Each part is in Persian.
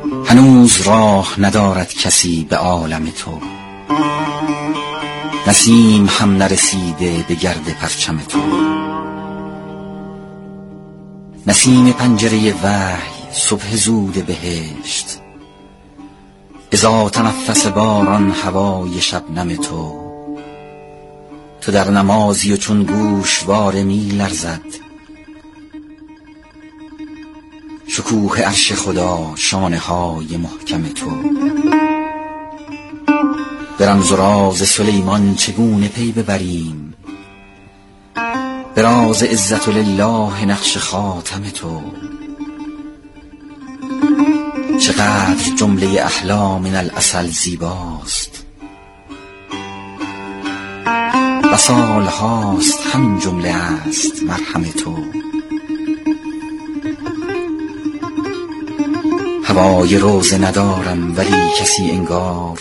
هنوز راه ندارد کسی به عالم تو، نسیم هم نرسیده به گرد پرچم تو. نسیم پنجره وحی صبح زود بهشت، اذا تنفس باران هوای شبنم تو. تو در نمازی و چون گوشواره می لرزد، شکوه عرش خدا شانه های محکم تو. به رمز و راز سلیمان چگونه پی ببریم، به راز عزت لله نقش خاتم تو. چقدر جمله احلام من العسل زیباست، و سال هاست همین جمله است مرهم تو. هوای روزه ندارم ولی کسی انگار،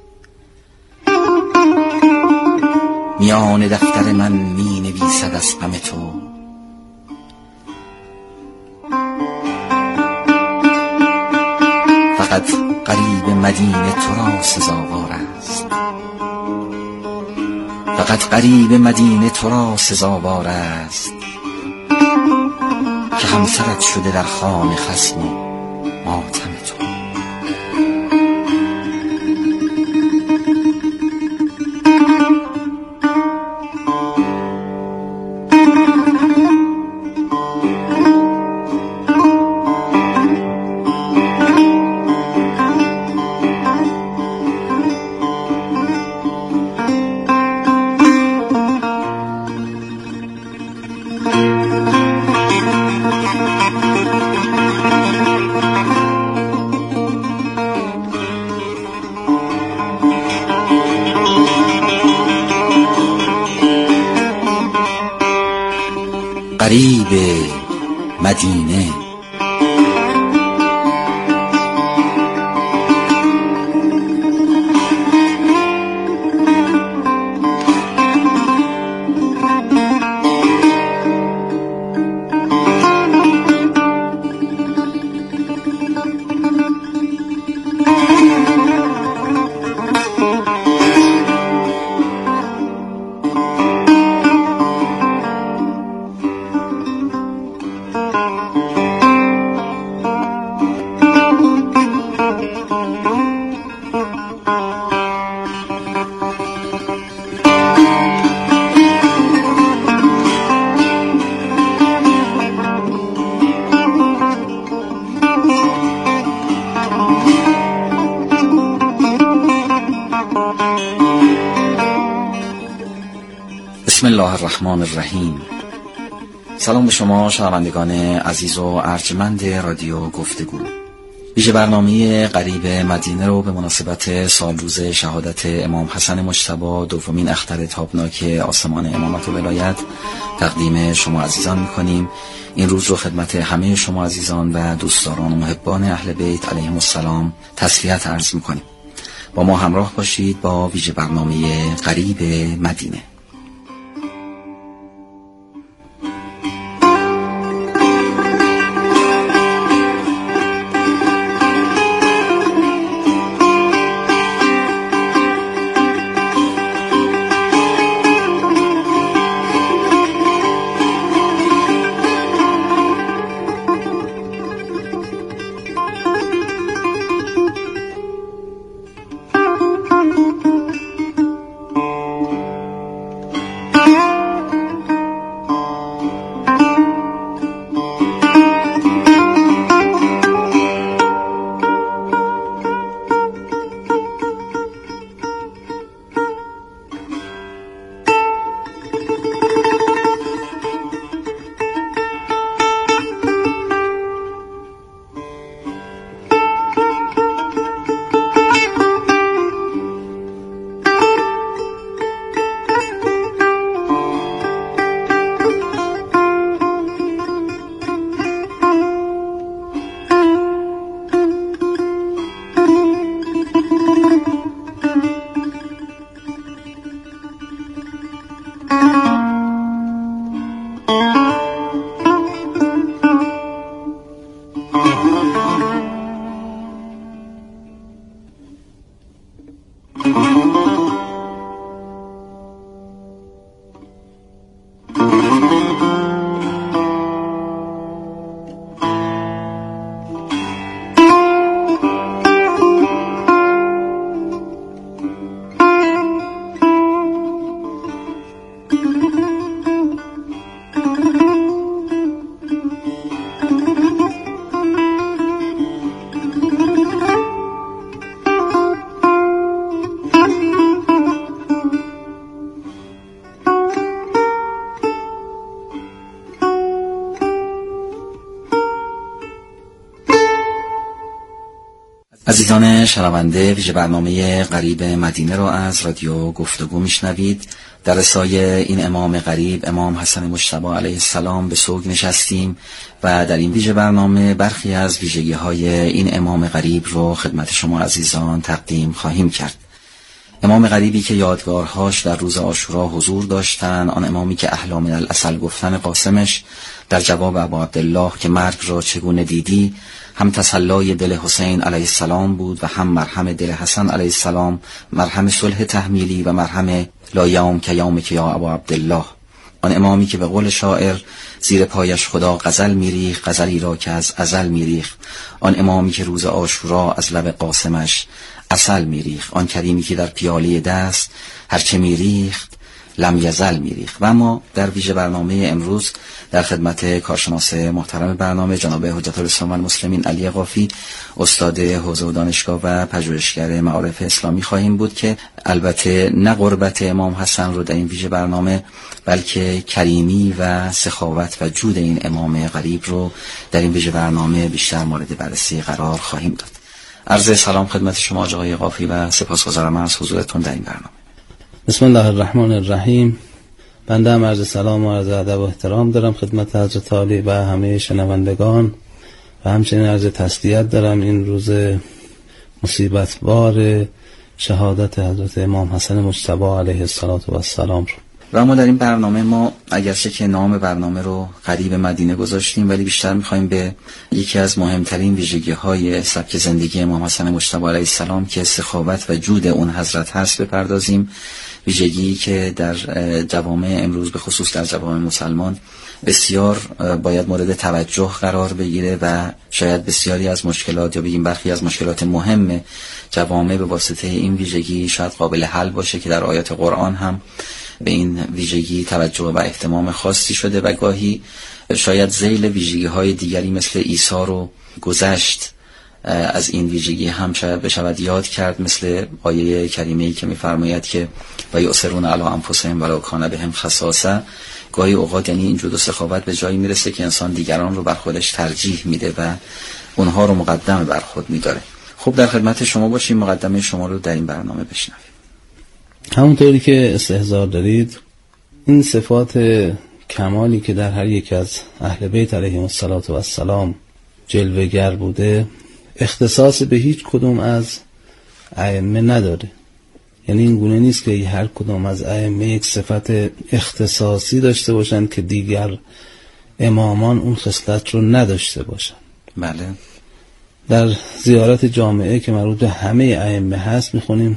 میان دفتر من می نویسد از غم تو. فقط غریب مدینه تو را سزاوار است، فقط غریب مدینه تو را سزاوار است، که همسرت شده در خانه خصم و ماتم تو. غریب مدینه. بسم الله الرحمن الرحیم. سلام به شما شنوندگان عزیز و ارجمند رادیو گفتگو. ویژه برنامه غریب مدینه رو به مناسبت سالروز شهادت امام حسن مجتبی، دومین اختر تابناک آسمان امامت و ولایت، تقدیم شما عزیزان می‌کنیم. این روز رو خدمت همه شما عزیزان و دوستداران و محبان اهل بیت علیهم السلام تسلیت عرض می‌کنیم. با ما همراه باشید با ویژه برنامه غریب مدینه. عزیزان شنونده، ویژه برنامه قریب مدینه را از رادیو گفتگو میشنوید. در رسای این امام قریب، امام حسن مجتبی علیه السلام، به سوگ نشستیم و در این ویژه برنامه برخی از ویژگی‌های این امام قریب رو خدمت شما عزیزان تقدیم خواهیم کرد. امام قریبی که یادگارهاش در روز عاشورا حضور داشتن، آن امامی که احلی من العسل گفتن قاسمش در جواب ابا عبدالله که مرگ را چگونه دیدی هم تسلای دل حسین علیه السلام بود و هم مرهم دل حسن علیه السلام، مرهم صلح تحمیلی و مرهم لا یوم که یومک یا ابا عبدالله. آن امامی که به قول شاعر زیر پایش خدا غزل میریخت، غزلی را که از ازل میریخت. آن امامی که روز عاشورا از لب قاسمش عسل میریخت. آن کریمی که در پیاله دست هرچه میریخت لم یزل میریخت. و اما در ویژه برنامه امروز در خدمت کارشناس محترم برنامه جناب حجت الاسلام و المسلمین علی قافی، استاد حوزه و دانشگاه و پژوهشگر معارف اسلامی خواهیم بود که البته نه قربت امام حسن رو در این ویژه برنامه بلکه کریمی و سخاوت و جود این امام قریب رو در این ویژه برنامه بیشتر مورد بررسی قرار خواهیم داد. عرض سلام خدمت شما آقای قافی و سپاسگزارم از حضورتون در این برنامه. بسم الله الرحمن الرحیم. بنده هم عرض سلام و عرض ادب و احترام دارم خدمت حضرت عالی و همه شنوندگان و همچنین عرض تسلیت دارم این روز مصیبت بار شهادت حضرت امام حسن مجتبی علیه السلام رو. و اما در این برنامه ما اگرچه که نام برنامه رو قریب مدینه گذاشتیم ولی بیشتر می‌خوایم به یکی از مهمترین ویژگی‌های سبک زندگی امام حسن مجتبی علیه السلام که سخاوت و جود اون حضرت هست بپردازیم. ویژگی که در جوامع امروز به خصوص در جوامع مسلمان بسیار باید مورد توجه قرار بگیره و شاید بسیاری از مشکلات یا بگیم برخی از مشکلات مهم جوامع به واسطه این ویژگی شاید قابل حل باشه که در آیات قرآن هم به این ویژگی توجه و اهتمام خاصی شده و گاهی شاید ذیل ویژگی‌های دیگری مثل عیسی رو گذشت از این ویژگی هم شاید بشود یاد کرد، مثل آیه کریمه‌ای که می‌فرماید که و یؤثرون علی انفسهم ولو کان بهم خصاصه. گاهی اوقات یعنی این جود و سخاوت به جایی میرسه که انسان دیگران رو بر خودش ترجیح میده و اونها رو مقدم بر خود می‌داره. خب در خدمت شما باشیم، مقدمه شما رو در این برنامه بشنویم. همونطوری که استحضار دارید، این صفات کمالی که در هر یک از اهل بیت علیهم السلام جلوه‌گر بوده اختصاص به هیچ کدوم از ائمه نداره. یعنی این گونه نیست که هر کدوم از ائمه یک صفت اختصاصی داشته باشند که دیگر امامان اون خصلت رو نداشته باشند. بله. در زیارت جامعه که مربوط به همه ائمه هست میخونیم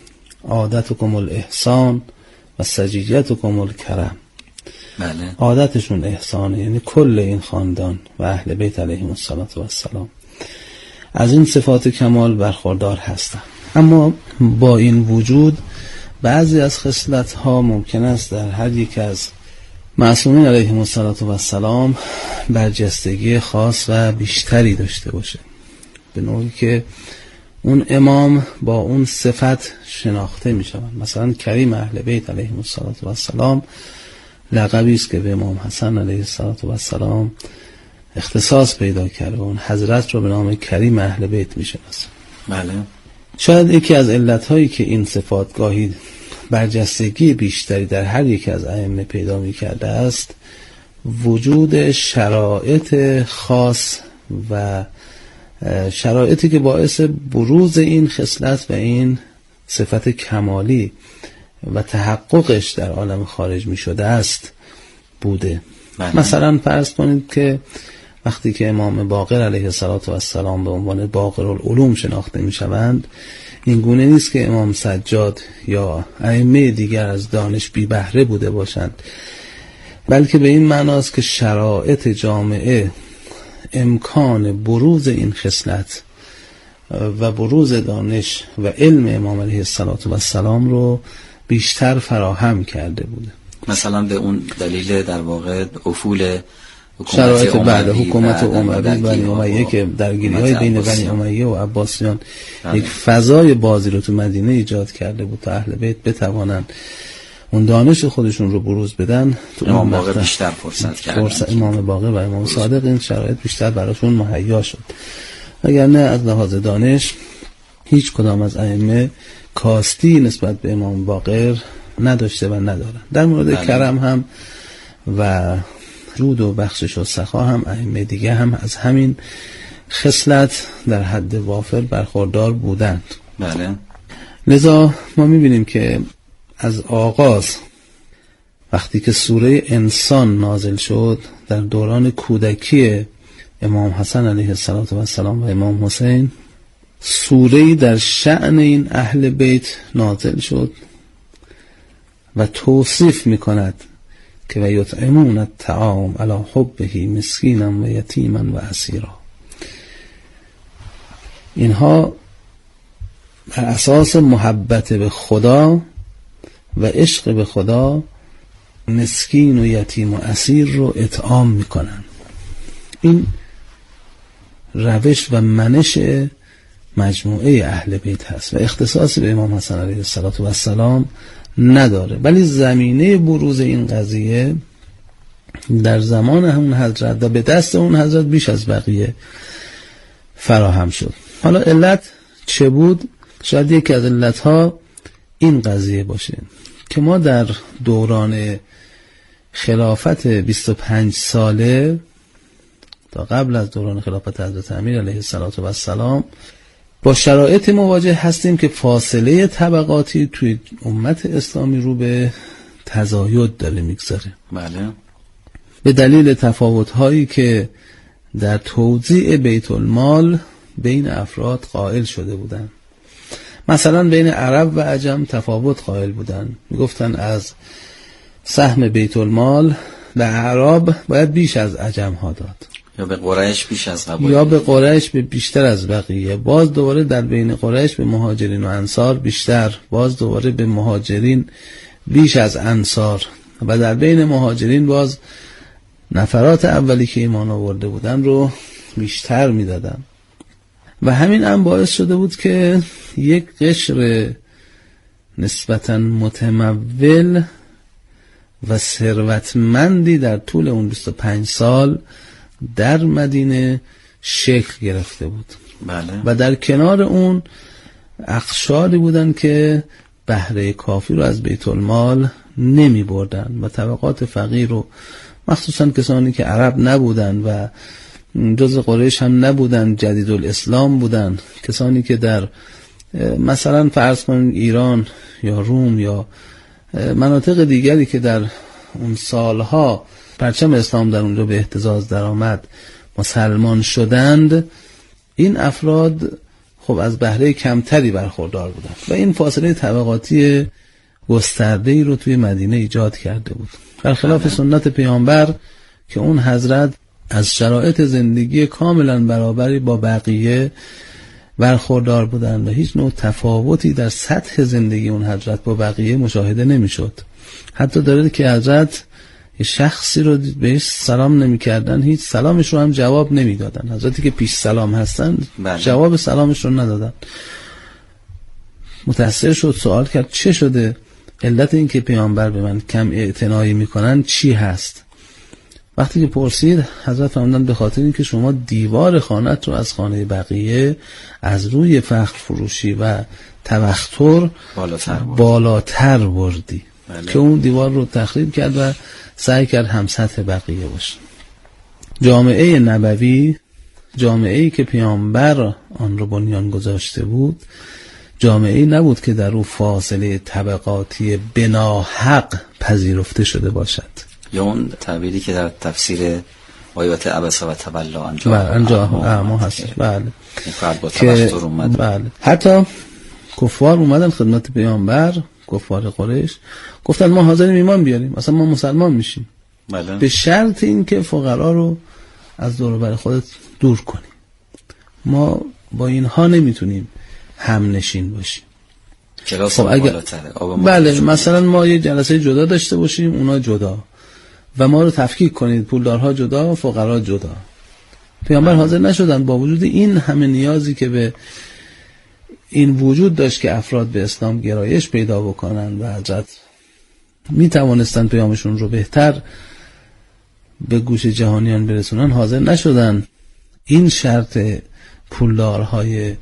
عادتکم الاحسان و سجیتکم الکرم. بله. عادتشون احسانه، یعنی کل این خاندان و اهل بیت علیهم السلام از این صفات کمال برخوردار هستند. اما با این وجود بعضی از خصلت‌ها ممکن است در هر یک از معصومین علیهم السلام برجستگی خاص و بیشتری داشته باشه، به نوعی که اون امام با اون صفت شناخته می شود. مثلا کریم اهل بیت علیهم السلام لقبی است که به امام حسن علیه السلام اختصاص پیدا کرده و اون حضرت رو به نام کریم اهل بیت می شناسه. بله. شاید یکی از علتهایی که این صفات گاهی برجستگی بیشتری در هر یک از ائمه پیدا می کرده است وجود شرایط خاص و شرایطی که باعث بروز این خصلت و این صفت کمالی و تحققش در عالم خارج می شده است بوده. مثلا فرض کنید که وقتی که امام باقر علیه السلام به عنوان باقر العلوم شناخته می شوند، این گونه نیست که امام سجاد یا ائمه دیگر از دانش بی بهره بوده باشند، بلکه به این معناست که شرایط جامعه امکان بروز این خصلت و بروز دانش و علم امام علیه السلام رو بیشتر فراهم کرده بوده. مثلا به اون دلیل در واقع افول شرایط بعد حکومت عموی بنی امیه که درگیری‌های بین بنی امیه و عباسیان یک فضای بازی رو تو مدینه ایجاد کرده بود تا اهل بیت بتوانند اون دانش خودشون رو بروز بدن. تو امام باقر بیشتر فرصت کردن. امام باقر و امام صادق این شرایط بیشتر براشون مهیا شد، اگر نه از لحاظ دانش هیچ کدام از ائمه کاستی نسبت به امام باقر نداشته و ندارن. در مورد کرم هم و جود و بخشش و سخا هم ائمه دیگه هم از همین خصلت در حد وافر برخوردار بودند. بله. لذا ما میبینیم که از آغاز وقتی که سوره انسان نازل شد در دوران کودکی امام حسن علیه السلام و امام حسین، سوره‌ای در شأن این اهل بیت نازل شد و توصیف میکند که و یطعمون الطعام علی حبه مسکینا و یتیما و اسیرا. اینها بر اساس محبت به خدا و عشق به خدا مسکین و یتیم و اسیر رو اطعام میکنن. این روش و منش مجموعه اهل بیت هست و اختصاصی به امام حسن علیه السلام نداره، ولی زمینه بروز این قضیه در زمان همون حضرت و به دست اون حضرت بیش از بقیه فراهم شد. حالا علت چه بود؟ شاید یکی از علتها این قضیه باشه که ما در دوران خلافت 25 ساله تا قبل از دوران خلافت حضرت امیر علیه السلام با شرایط مواجه هستیم که فاصله طبقاتی توی امت اسلامی رو به تزاید داره میگذاره. بله. به دلیل تفاوت‌هایی که در توزیع بیت المال بین افراد قائل شده بودن. مثلا بین عرب و عجم تفاوت قائل بودن، میگفتن از سهم بیت المال به اعراب باید بیش از عجم ها داد، یا به قریش بیش از قبایل، یا به قریش به بیشتر از بقیه. باز دوباره در بین قریش به مهاجرین و انصار بیشتر، باز دوباره به مهاجرین بیش از انصار، و در بین مهاجرین باز نفرات اولی که ایمان آورده بودن رو بیشتر میدادن. و همین هم باعث شده بود که یک قشر نسبتاً متمول و ثروتمندی در طول اون 25 سال در مدینه شکل گرفته بود. بله. و در کنار اون اقشاری بودن که بهره کافی رو از بیت المال نمی بردن و طبقات فقیر رو، مخصوصا کسانی که عرب نبودن و جز قریش هم نبودن، جدید الاسلام بودن، کسانی که در مثلا فرض کنید ایران یا روم یا مناطق دیگری که در اون سالها پرچم اسلام در اونجا به اهتزاز در آمد مسلمان شدند، این افراد خب از بهره کمتری برخوردار بودند و این فاصله طبقاتی گسترده‌ای رو توی مدینه ایجاد کرده بود، برخلاف سنت پیامبر که اون حضرت از شرایط زندگی کاملا برابری با بقیه برخوردار بودند و هیچ نوع تفاوتی در سطح زندگی اون حضرت با بقیه مشاهده نمی‌شد. حتی داره که حضرت یه شخصی رو بهش سلام نمی‌کردن، هیچ سلامش رو هم جواب نمی‌دادن. حضرتی که پیش سلام هستن جواب سلامش رو ندادن. متأثر شد، سوال کرد چه شده؟ علت این که پیامبر به من کم اعتنایی میکنن چی هست؟ وقتی که پرسید، حضرت فرمودند به خاطر اینکه شما دیوار خانت رو از خانه بقیه از روی فخر فروشی و تبختر بالاتر بردی. بله. که اون دیوار رو تخریب کرد و سعی کرد هم سطح بقیه باشه. جامعه نبوی، جامعه‌ای که پیامبر آن رو بنیان گذاشته بود، جامعه‌ای نبود که در او فاصله طبقاتی بناحق پذیرفته شده باشد. یا اون تعبیری که در تفسیر آیات عبس و تولی انجا هست. بله. که بله. حتی کفار اومدن خدمت پیامبر، کفار قریش، گفتن ما حاضریم ایمان بیاریم، اصلا ما مسلمان میشیم. بله. به شرط این که فقرا رو از دور و بر خودت دور کنیم. ما با اینها نمیتونیم هم نشین باشیم. خب بله، مثلا ما یه جلسه جدا داشته باشیم، اونا جدا، و ما رو تفکیک کنید، پولدارها جدا، فقرا جدا. پیامبر حاضر نشدن با وجود این همه نیازی که به این وجود داشت که افراد به اسلام گرایش پیدا بکنن و حضرت می توانستن پیامشون رو بهتر به گوش جهانیان برسونن، حاضر نشدن این شرط پولدارهای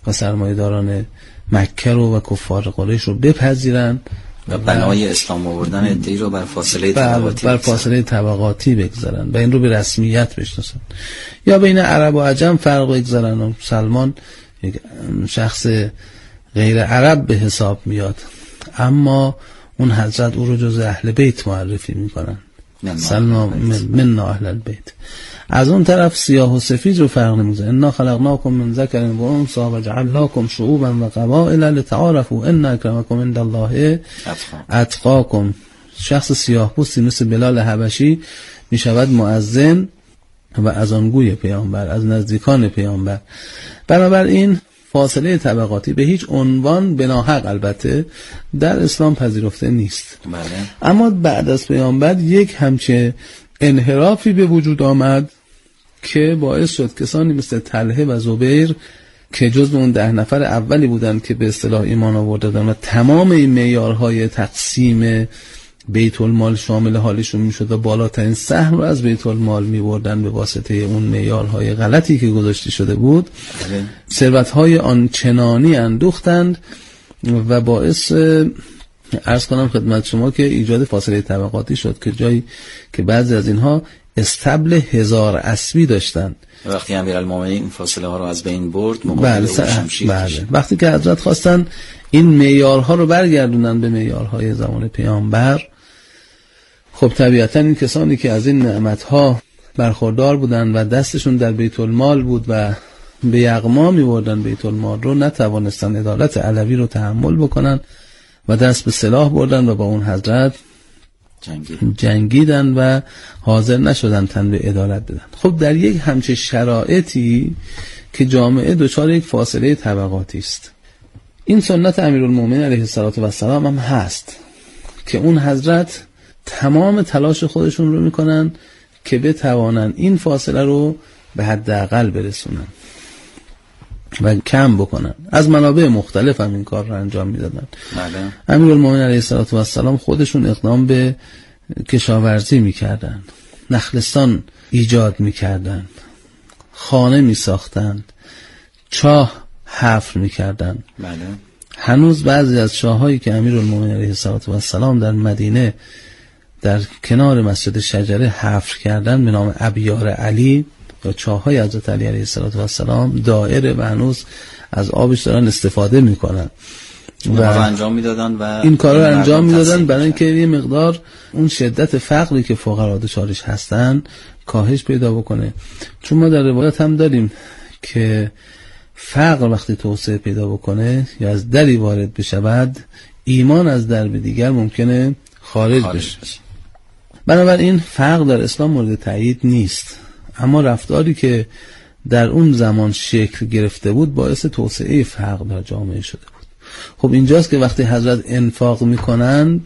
و سرمایه‌داران مکه رو و کفار قریش رو بپذیرن و بنای اسلام آوردن ادعی رو بر فاصله طبقاتی بر فاصله طبقاتی بگذارن و این رو به رسمیت بشناسن، یا بین عرب و عجم فرق بگذارن. سلمان یک شخص غیر عرب به حساب میاد، اما اون حضرت او رو جز اهل بیت معرفی میکنن، سلمان من اهل البیت. از اون طرف سیاه و سفید رو فرق نمیذاره. انا خلقناکم من ذکر و انثی و جعلناکم شعوبا و قبائل لتعارفوا ان اکرمکم عند الله اتقاکم. شخص سیاه پوستی مثل بلال حبشی میشود مؤذن و اذانگوی پیامبر، از نزدیکان پیامبر. بنابراین فاصله طبقاتی به هیچ عنوان بناحق البته در اسلام پذیرفته نیست. اما بعد از پیامبر یک همچه انحرافی به وجود آمد که باعث شد کسانی مثل طلحه و زبیر که جزو اون 10 نفر اولی بودند که به اصطلاح ایمان آورده بودند و تمام این معیارهای تقسیم بیت المال شامل حالشون میشد و بالاترین سهم رو از بیت المال میبردن به واسطه اون معیارهای غلطی که گذاشته شده بود، ثروت‌های آنچنانی اندوختند و باعث عرض کنم خدمت شما که ایجاد فاصله طبقاتی شد که جایی که بعضی از اینها استبل 1000 اسبی داشتند. وقتی امیرالمومنین این فاصله ها رو از بین برد مقابل شمشیر وقتی که حضرت خواستن این معیارها رو برگردونن به معیارهای زمان پیامبر، خب طبیعتا این کسانی که از این نعمتها برخوردار بودن و دستشون در بیت المال بود و به یغما می‌بردن بیت المال رو، نتوانستن عدالت علوی رو تحمل بکنن و دست به سلاح بردن و با اون حضرت جنگیدن و حاضر نشدن تن به عدالت بدن. خب در یک همچه شرایطی که جامعه دچار یک فاصله طبقاتی است، این سنت امیرالمومنین علیه السلام هم هست که اون حضرت تمام تلاش خودشون رو میکنن که بتوانن این فاصله رو به حداقل برسونن و کم بکنن. از منابع مختلف هم این کار رو انجام میدادن. امیرالمومنین علیه السلام خودشون اقدام به کشاورزی میکردن، نخلستان ایجاد میکردن، خانه میساختند، چاه حفر میکردن. هنوز بعضی از چاهایی که امیرالمومنین علیه السلام در مدینه در کنار مسجد شجره حفر کردن به نام ابیار علی یا چاهای حضرت علی علیه السلام دائره و هنوز از آبش دارن استفاده میکنن و انجام میدادن و این کار رو انجام میدادن برای اینکه یه مقدار اون شدت فقری که فقرا دچارش هستن کاهش پیدا بکنه. چون ما در روایت هم داریم که فقر وقتی توسعه پیدا بکنه یا از دری وارد بشود، ایمان از درب دیگر ممکنه خارج بشه. بنابراین فقر در اسلام مورد تایید نیست، اما رفتاری که در اون زمان شکل گرفته بود باعث توسعه فقر در جامعه شده بود. خب اینجاست که وقتی حضرت انفاق میکنند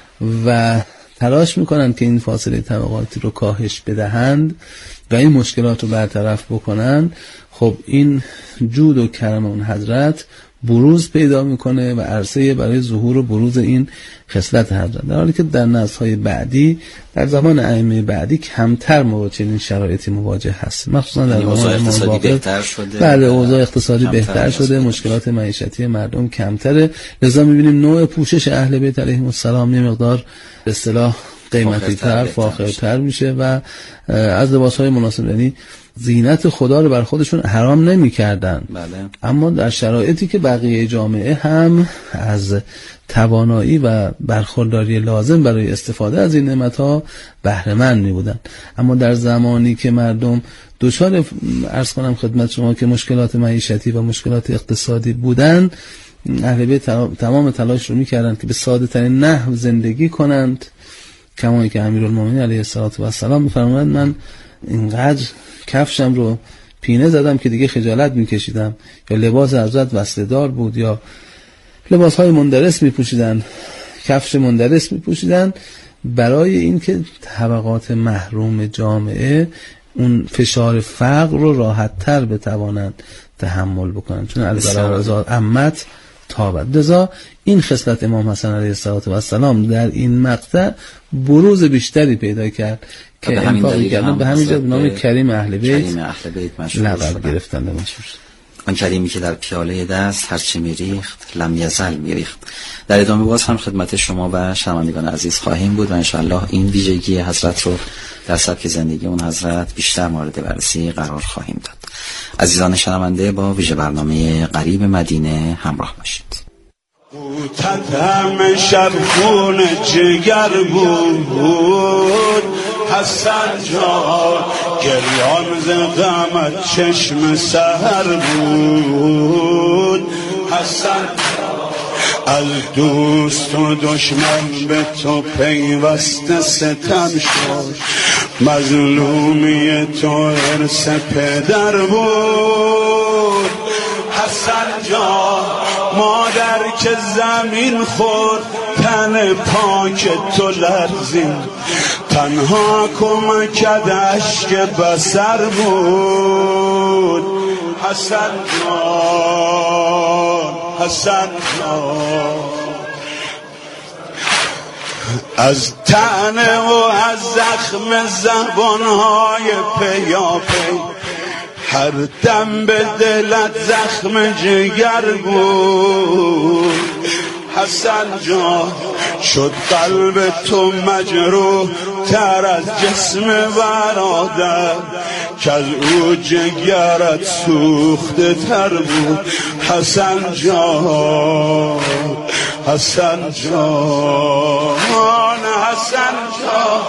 و تلاش میکنند که این فاصله طبقاتی رو کاهش بدهند و این مشکلات رو برطرف بکنند، خب این جود و کرم اون حضرت بروز پیدا میکنه و عرصه برای ظهور و بروز این خصلت حضرت، در حالی که در نسل‌های بعدی در زمان ائمه بعدی کمتر با چنین شرایطی مواجه هست، مخصوصا در اوضاع اقتصادی بهتر شده. بله، اوضاع اقتصادی بهتر شده، مشکلات معیشتی مردم کمتره، لذا میبینیم نوع پوشش اهل بیت علیهم السلام یه مقدار به اصطلاح قیمتی تر، فاخرتر میشه و از لباس‌های مناسب، یعنی زینت خدا رو بر خودشون حرام نمی کردن. اما در شرایطی که بقیه جامعه هم از توانایی و برخورداری لازم برای استفاده از این نعمت‌ها بهره مند می بودن. اما در زمانی که مردم دچار عرض کنم خدمت شما که مشکلات معیشتی و مشکلات اقتصادی بودن، اهل بیت تمام تلاش رو می کردن که به ساده ترین نحو زندگی کنند، کمایی که امیرالمومنین علیه السلام می‌فرمایند من اینقدر کفشم رو پینه زدم که دیگه خجالت میکشیدم، یا لباس حضرت وصله‌دار بود یا لباسهای مندرس میپوشیدن، کفش مندرس میپوشیدن، برای اینکه طبقات محروم جامعه اون فشار فقر رو راحت‌تر بتوانند تحمل بکنن، چون البراء عمت تابت. لذا این خصلت امام حسن علیه السلام در این مقطع بروز بیشتری پیدا کرد که انفاقی کردن به همین جا به نام کریم اهل بیت لقب گرفتن. آن کریمی که در پیاله دست هرچه میریخت لم یزل میریخت. در ادامه باز هم خدمت شما و شنوندگان عزیز خواهیم بود و انشاءالله این ویژگی حضرت رو در سبک زندگی اون حضرت بیشتر مورد بررسی قرار خواهیم داد. عزیزان شنونده، با ویژه برنامه قریب مدینه همراه باشید. همه شب خون جگر بود حسن جان، گریان ز غمت چشم سحر بود حسن، از دوست و دشمن به تو پیوسته ستم شد، مظلومی تو ارث پدر بود حسن جان، مادر که زمین خورد تن پاک تو لرزید، تنها کمکت اشک بصر بود حسن جان، حسن جان. از طعنه و از زخم زبانهای پیاپی، هر دم به دلت زخم جگر بود حسن جان، شد قلب تو مجروح تر از جسم برادر، که از او جگرت سوخته تر بود حسن جان، حسن جان، حسن جان،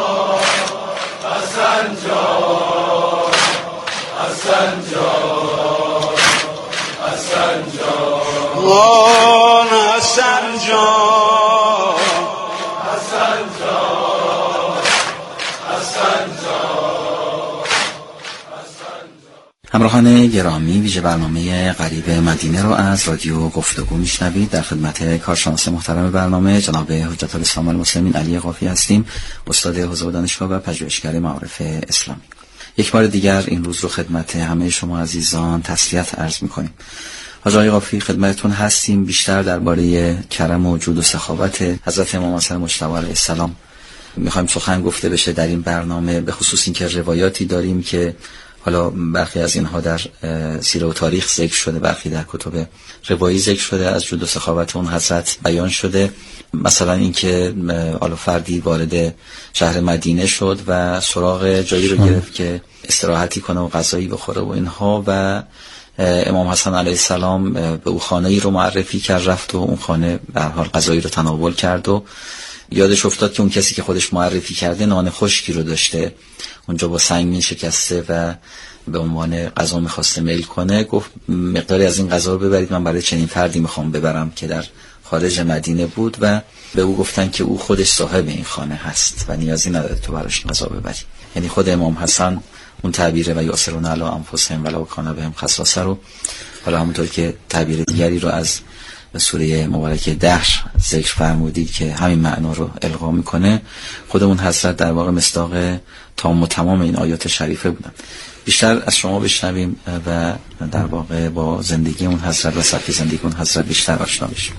حسن جان، حسن جان، حسن جان، حسن جان، حسن جان، حسن جان. همراهان گرامی، ویژه برنامه قریب مدینه رو از رادیو گفتگو میشنوید. در خدمت کارشناس محترم برنامه جناب حجت الاسلام المسلمین علی قافی هستیم، استاد حوزه دانشگاه و پژوهشگر معارف اسلامی. یک بار دیگر این روز رو خدمت همه شما عزیزان تسلیت عرض می‌کنیم. حاج آقای قافی خدمتتون هستیم. بیشتر درباره کرم و جود و سخاوت حضرت امام حسن مجتبی علیه السلام می‌خوایم سخن گفته بشه در این برنامه، به خصوص اینکه روایاتی داریم که حالا برخی از اینها در سیره و تاریخ ذکر شده، برخی در کتب روایی ذکر شده، از جود و سخاوت اون حضرت بیان شده. مثلا اینکه حالا فردی وارد شهر مدینه شد و سراغ جایی رو گرفت که استراحتی کنه و غذایی بخوره و اینها، و امام حسن علیه السلام به او خانه‌ای رو معرفی کرد، رفت و اون خانه به هر حال غذایی رو تناول کرد و یادش افتاد که اون کسی که خودش معرفی کرده نان خشکی رو داشته اونجا با سنگین شکسته و به عنوان غذا می‌خواسته میل کنه. گفت مقداری از این غذا رو ببرید، من برای چنین فردی می‌خوام ببرم که در خارج مدینه بود، و به او گفتن که او خودش صاحب این خانه هست و نیازی نداره تو براش غذا ببری. یعنی خود امام حسن اون تعبیر و یاسرون علی انفسهم ولو کان بهم خصاصه رو، حالا همونطور که تعبیر دیگری رو از سوره مبارکه دهر ذکر فرمودید که همین معنا رو القا میکنه، خودمون حضرت در واقع مصداق تام و تمام این آیات شریفه بودن. بیشتر از شما بشنویم و در واقع با زندگی اون حضرت و سبک زندگی اون حضرت بیشتر آشنا بشیم.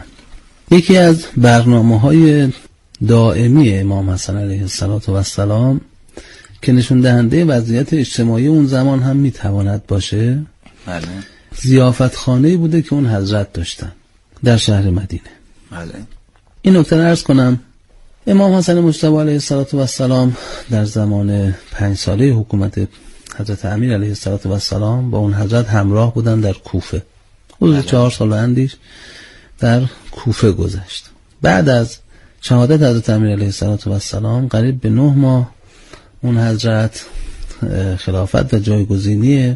یکی از برنامه‌های دائمی امام حسن علیه السلام که نشون دهنده وضعیت اجتماعی اون زمان هم میتواند باشه، بله، ضیافتخانه‌ای بوده که اون حضرت داشتن در شهر مدینه. بله. این نکته رو عرض کنم. امام حسن مجتبی علیه السلام در زمان 5 ساله حکومت حضرت امیر علیه السلام با اون حضرت همراه بودن در کوفه. حدود 4 سال اندیش در کوفه گذشت. بعد از شهادت حضرت امیر علیه السلام قریب به 9 ماه اون حضرت خلافت و جایگزینی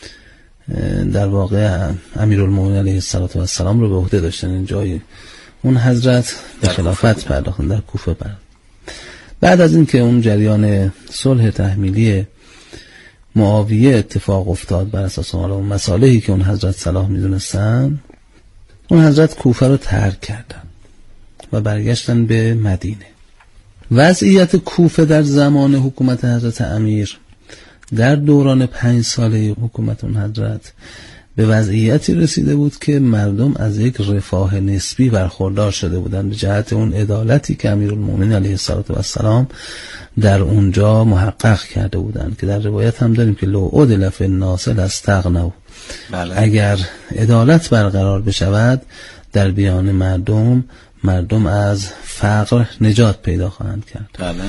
در واقع امیرالمومنین علیه السلام رو به عهده داشتن. این جای اون حضرت به خلافت پرداختن در کوفه. بعد از اینکه اون جریان صلح تحمیلی معاویه اتفاق افتاد بر اساس اون مصالحی که اون حضرت صلاح میدونستن، اون حضرت کوفه رو ترک کردن و برگشتن به مدینه. وضعیت کوفه در زمان حکومت حضرت امیر در دوران 5 ساله حکومت اون حضرت به وضعیتی رسیده بود که مردم از یک رفاه نسبی برخوردار شده بودند به جهت اون عدالتی که امیرالمومنین علیه السلام در اونجا محقق کرده بودند، که در روایت هم داریم که لو عدل فی الناس لاستغنوا، بله. اگر عدالت برقرار بشود در بیان مردم از فقر نجات پیدا خواهند کرد. بله.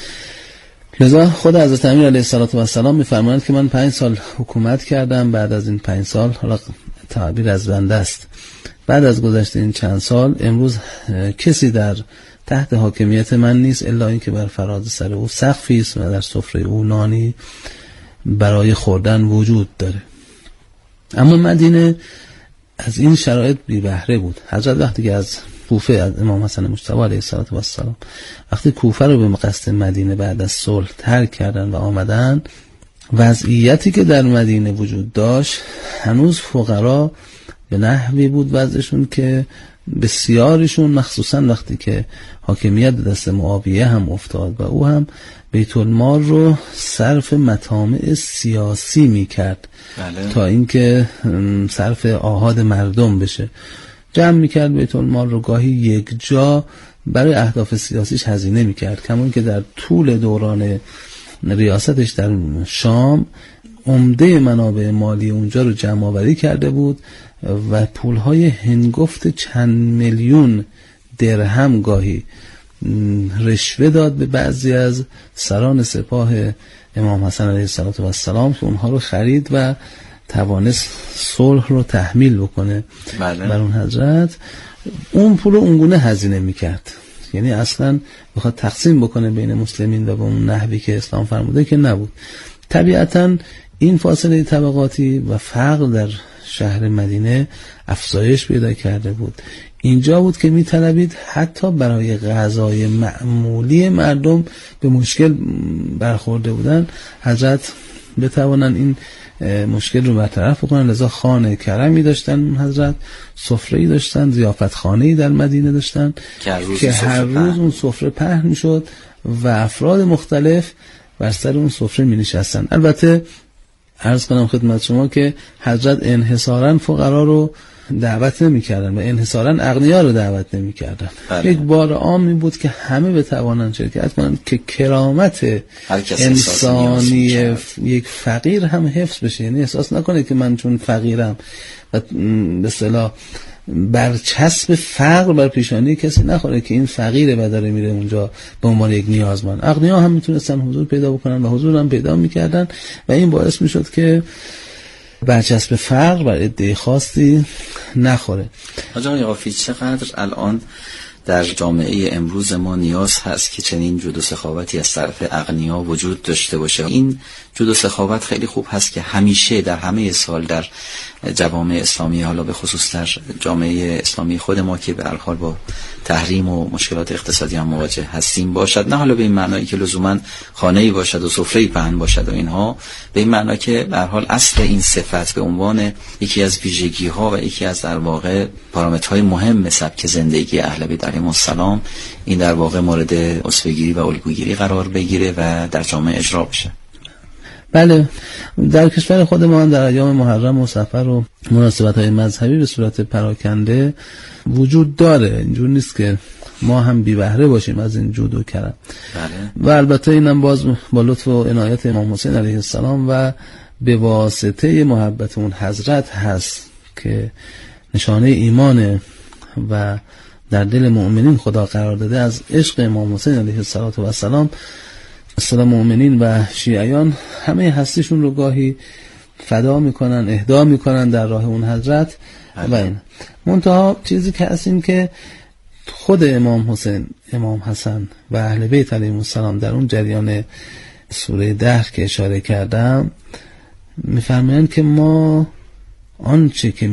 لذا خود حضرت امیر علیه السلام می‌فرمایند که من 5 سال حکومت کردم، بعد از این 5 سال، حالا تعبیر از بنده است، بعد از گذشت این چند سال امروز کسی در تحت حاکمیت من نیست الا اینکه بر فراز سر او سقفی است و در سفره او نانی برای خوردن وجود داره. اما مدینه از این شرایط بی بهره بود. حضرت وقتی که از کوفه، از امام حسن مجتبی علیه السلام، وقتی کوفه رو به قصد مدینه بعد از صلح ترک کردن و آمدن، وضعیتی که در مدینه وجود داشت هنوز فقرا به نحوی بود وضعشون که بسیاریشون، مخصوصا وقتی که حاکمیت دست معاویه هم افتاد و او هم بیت المال رو صرف مطامع سیاسی میکرد. بله. تا اینکه صرف آحاد مردم بشه، جمع میکرد بیت المال رو، گاهی یک جا برای اهداف سیاسیش هزینه میکرد، کمون که در طول دوران ریاستش در شام عمده منابع مالی اونجا رو جمع آوری کرده بود و پولهای هنگفت چند میلیون درهم گاهی رشوه داد به بعضی از سران سپاه امام حسن علیه السلام که اونها رو خرید و توانست صلح رو تحمیل بکنه. بله. بر اون حضرت اون پول رو اونگونه هزینه میکرد، یعنی اصلا بخواد تقسیم بکنه بین مسلمین و به اون نحوی که اسلام فرموده که نبود. طبیعتاً این فاصله طبقاتی و فقر در شهر مدینه افزایش پیدا کرده بود. اینجا بود که می‌طلبید حتی برای غذای معمولی مردم به مشکل برخورده بودن، حضرت بتوانند این مشکل رو برطرف بکنن. لذا خانه کرمی داشتن، حضرت سفره‌ای داشتن، ضیافتخانه‌ای در مدینه داشتن که هر روز اون سفره پهن می‌شد و افراد مختلف بر سر اون سفره می‌نشستن. البته عرض کنم خدمت شما که حضرت انحصاراً فقرا رو دعوت نمی‌کردن و انحصاراً اغنیا رو دعوت نمی‌کردن. یک بار عامی بود که همه بتوانند شرکت کنند که کرامت انسانی یک فقیر هم حفظ بشه، یعنی احساس نکنه که من چون فقیرم و به اصطلاح برچسب فقر بر پیشانی کسی نخوره که این فقیره و داره میره اونجا به عنوان یک نیازمند. اغنیا هم میتونستن حضور پیدا بکنن و حضور هم پیدا میکردن و این باعث میشد که برچسب فقر بر عده خاصی نخوره. آقای قافی، چقدر الان در جامعه امروز ما نیاز هست که چنین جود و سخاوتی از طرف اغنیا وجود داشته باشه. این جود و سخاوت خیلی خوب هست که همیشه در همه سال در جوامع اسلامی، حالا به خصوص در جامعه اسلامی خود ما که به هر حال با تحریم و مشکلات اقتصادی هم مواجه هستیم باشد، نه حالا به این معنایی که لزوما خانه‌ای باشد و سفره‌ای پهن باشد و اینها، به این معنا که به هر حال اصل این صفت به عنوان یکی از ویژگی‌ها و یکی از در واقع پارامترهای مهم سبک زندگی اهل بیت علیهم السلام این در واقع مورد اسوه‌گیری و الگوگیری قرار بگیره و در جامعه اجرا بشه. بله، در کشور خود ما در ایام محرم و صفر و مناسبت‌های مذهبی به صورت پراکنده وجود داره. اینجور نیست که ما هم بی بهره باشیم از این جود و کرم. بله. و البته اینم باز با لطف و عنایت امام حسین علیه السلام و به واسطه محبت اون حضرت هست که نشانه ایمان و در دل مؤمنین خدا قرار داده. از عشق امام حسین علیه السلام اصلا مؤمنین و شیعیان همه هستیشون رو گاهی فدا میکنن، اهدا میکنن در راه اون حضرت. و این منتها چیزی که هست این که خود امام حسین، امام حسن و اهل بیت علیهم السلام در اون جریان سوره دهر که اشاره کردم میفرمایند که ما آنچه که